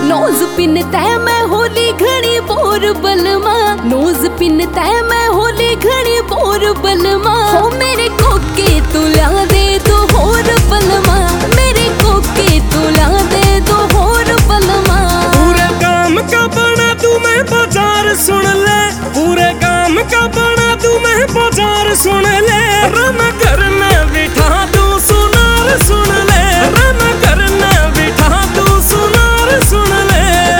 Nose pin तय मैं होली घड़ी बोर बलमा, नोज पिन तय मैं होली घड़ी बोर बलमा। हो मेरे कोके तू ला दे तो होर बलमा, मेरे कोके तू ला दे तो होर बलमा। पूरे काम का बना तू मैं बाजार सुन ले, पूरे काम का बना तू मैं बाजार सुन ले। रम घर में बिठा तू सुनार सुन ले, रम घर में बिठा तू सुनार सुन ले।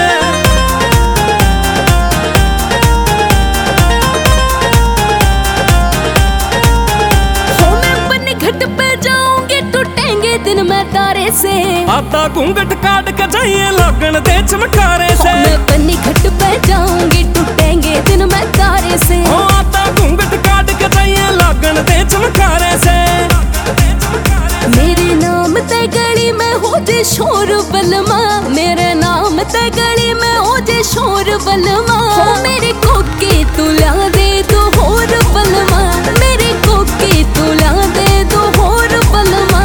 हो मैं बन घट पे जाऊंगी टूटेंगे दिन मैं तारे से, आता घूंघट काट के जाइए लगन दे चमकारे से। मैं बनी घट पे जाऊंगी टूटेंगे दिन मैं तारे से। आता घूंघट काट के जाइए लगन दे चमकारे से। मेरे नाम ते गली में हो जे शोर बलमा, मेरे नाम ते गली में हो जे शोर बलमा। हो मेरे कोके तू ला दे तो होर बलमा, मेरे कोके तू ला दे तो होर बलमा।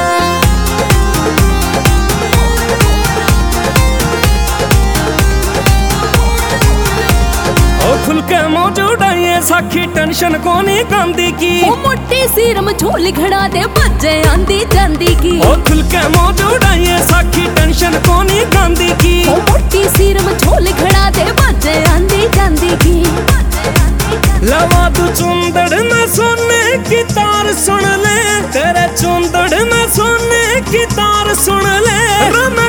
खुल के मौजूद आइए साखी टेंशन को नहीं कांदी की। वो मोटी सीरम झोल घड़ा दे बजे आंदी जांदी की। ओ खुल के मौजूद आइए साखी टेंशन को नहीं कांदी की। वो मोटी सीरम झोल घड़ा दे बजे आंदी जांदी की। लवा तू चुंदड़ में सोने की तार सुन ले, तेरे चुंदड़ में सोने की तार सुन ले।